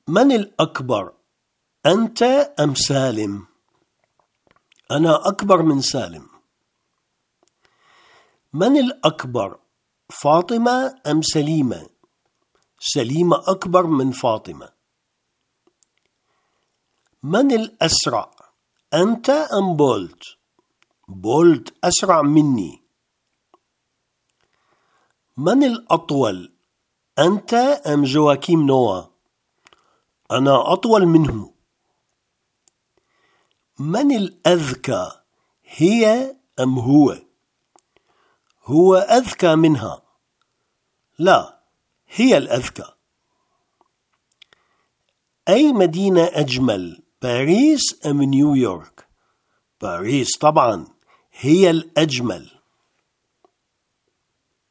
من الأكبر، أنت أم سالم؟ أنا أكبر من سالم. من الأكبر، فاطمة أم سليمة؟ سليمة أكبر من فاطمة. من الأسرع، أنت أم بولت؟ بولت أسرع مني. من الأطول، أنت أم جواكيم نوا؟ أنا أطول منه. من الأذكى، هي أم هو؟ هو أذكى منها. لا، هي الأذكى. أي مدينة أجمل، باريس أم نيويورك؟ باريس طبعا، هي الأجمل.